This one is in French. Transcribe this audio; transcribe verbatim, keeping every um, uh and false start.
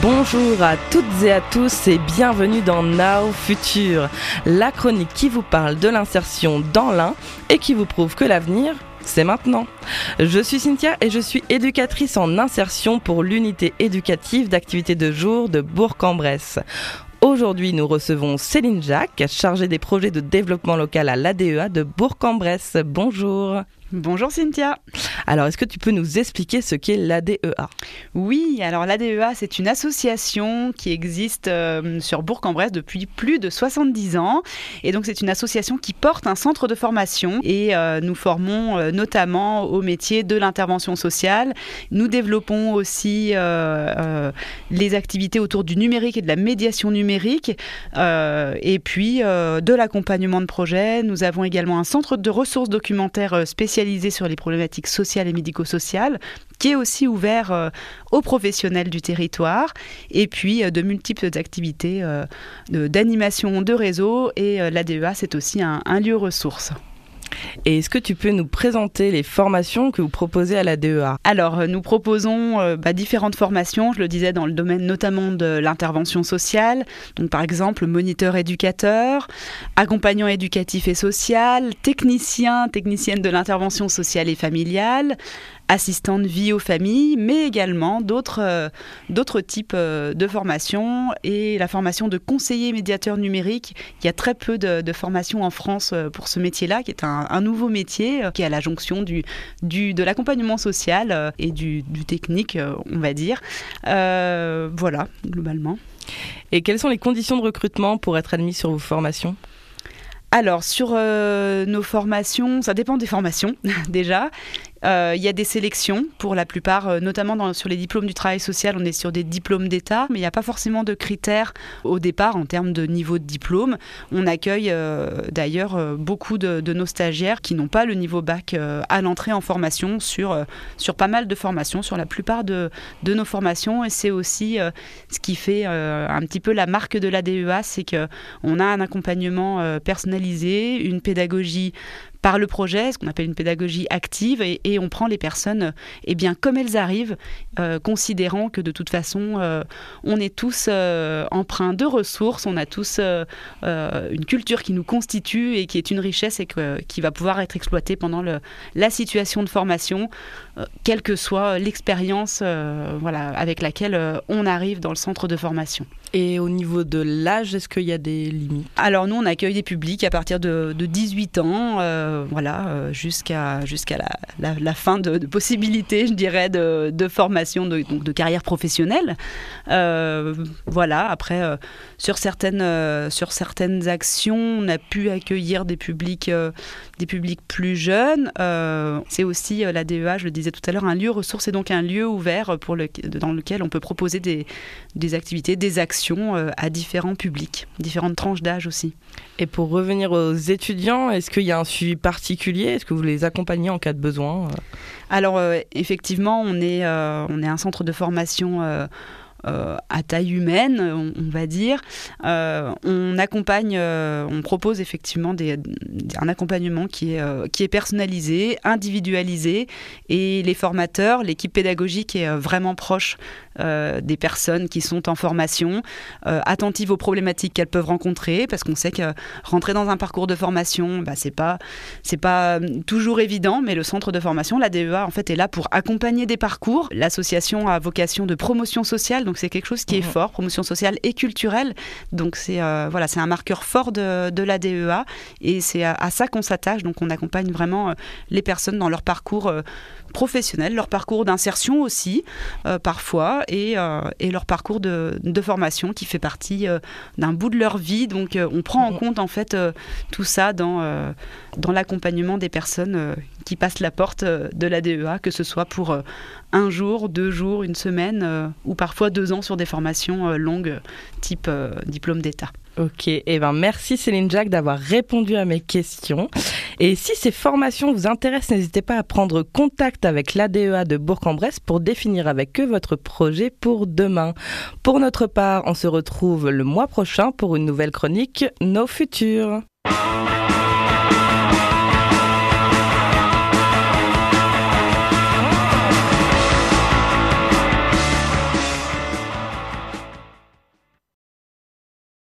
Bonjour à toutes et à tous et bienvenue dans Now Futur, la chronique qui vous parle de l'insertion dans l'Ain et qui vous prouve que l'avenir, c'est maintenant. Je suis Cynthia et je suis éducatrice en insertion pour l'unité éducative d'activités de jour de Bourg-en-Bresse. Aujourd'hui, nous recevons Céline Jacques, chargée des projets de développement local à l'A D E A de Bourg-en-Bresse. Bonjour. Bonjour Cynthia. Alors, est-ce que tu peux nous expliquer ce qu'est l'A D E A ? Oui, alors l'A D E A, c'est une association qui existe euh, sur Bourg-en-Bresse depuis plus de soixante-dix ans. Et donc, c'est une association qui porte un centre de formation. Et euh, nous formons euh, notamment au métier de l'intervention sociale. Nous développons aussi euh, euh, les activités autour du numérique et de la médiation numérique. Euh, et puis, euh, de l'accompagnement de projets. Nous avons également un centre de ressources documentaires spécialisé sur les problématiques sociales et médico-sociales, qui est aussi ouvert euh, aux professionnels du territoire, et puis euh, de multiples activités euh, de, d'animation de réseau, et euh, l'A D E A, c'est aussi un, un lieu ressource. Et est-ce que tu peux nous présenter les formations que vous proposez à l'A D E A ? Alors, nous proposons euh, bah, différentes formations, je le disais, dans le domaine notamment de l'intervention sociale. Donc, par exemple, moniteur éducateur, accompagnant éducatif et social, technicien, technicienne de l'intervention sociale et familiale, assistante vie aux familles, mais également d'autres, euh, d'autres types euh, de formations, et la formation de conseiller médiateur numérique. Il y a très peu de, de formations en France euh, pour ce métier-là, qui est un, un nouveau métier euh, qui est à la jonction du, du, de l'accompagnement social euh, et du, du technique, euh, on va dire. Euh, voilà, globalement. Et quelles sont les conditions de recrutement pour être admis sur vos formations ? Alors, sur euh, nos formations, ça dépend des formations, déjà. Euh, il y a des sélections pour la plupart, euh, notamment dans, sur les diplômes du travail social, on est sur des diplômes d'État, mais il n'y a pas forcément de critères au départ en termes de niveau de diplôme. On accueille euh, d'ailleurs euh, beaucoup de, de nos stagiaires qui n'ont pas le niveau bac euh, à l'entrée en formation sur, euh, sur pas mal de formations, sur la plupart de, de nos formations, et c'est aussi euh, ce qui fait euh, un petit peu la marque de l'A D E A, c'est qu'on a un accompagnement euh, personnalisé, une pédagogie par le projet, ce qu'on appelle une pédagogie active, et, et on prend les personnes eh bien, comme elles arrivent, euh, considérant que de toute façon, euh, on est tous euh, empreints de ressources, on a tous euh, euh, une culture qui nous constitue et qui est une richesse et que, qui va pouvoir être exploitée pendant le, la situation de formation, euh, quelle que soit l'expérience euh, voilà, avec laquelle euh, on arrive dans le centre de formation. Et au niveau de l'âge, est-ce qu'il y a des limites ? Alors nous, on accueille des publics à partir de, de dix-huit ans, euh, voilà, euh, jusqu'à, jusqu'à la, la, la fin de, de possibilités, je dirais, de, de formation, de, donc de carrière professionnelle. Euh, voilà, après, euh, sur, certaines, euh, sur certaines actions, on a pu accueillir des publics, euh, des publics plus jeunes. Euh, c'est aussi, euh, l'A D E A, je le disais tout à l'heure, un lieu ressource, et donc un lieu ouvert pour le, dans lequel on peut proposer des, des activités, des actions à différents publics, différentes tranches d'âge aussi. Et pour revenir aux étudiants, est-ce qu'il y a un suivi particulier ? Est-ce que vous les accompagnez en cas de besoin ? Alors euh, effectivement, on est, euh, on est un centre de formation euh, Euh, à taille humaine, on, on va dire. Euh, on accompagne, euh, on propose effectivement des, un accompagnement qui est, euh, qui est personnalisé, individualisé, et les formateurs, l'équipe pédagogique est euh, vraiment proche euh, des personnes qui sont en formation, euh, attentive aux problématiques qu'elles peuvent rencontrer, parce qu'on sait que rentrer dans un parcours de formation, bah, c'est pas, c'est pas toujours évident, mais le centre de formation, l'A D E A, en fait, est là pour accompagner des parcours. L'association a vocation de promotion sociale, donc c'est quelque chose qui est fort, promotion sociale et culturelle. Donc c'est euh, voilà, c'est un marqueur fort de, de l'A D E A, et c'est à, à ça qu'on s'attache. Donc on accompagne vraiment euh, les personnes dans leur parcours euh, professionnel, leur parcours d'insertion aussi, euh, parfois, et, euh, et leur parcours de, de formation qui fait partie euh, d'un bout de leur vie. Donc euh, on prend en compte en fait euh, tout ça dans, euh, dans l'accompagnement des personnes euh, qui passent la porte euh, de l'A D E A, que ce soit pour euh, un jour, deux jours, une semaine, euh, ou parfois deux ans sur des formations euh, longues, type euh, diplôme d'État. Ok, et eh ben merci Céline Jacques d'avoir répondu à mes questions. Et si ces formations vous intéressent, n'hésitez pas à prendre contact avec l'A D E A de Bourg-en-Bresse pour définir avec eux votre projet pour demain. Pour notre part, on se retrouve le mois prochain pour une nouvelle chronique Nos Futurs.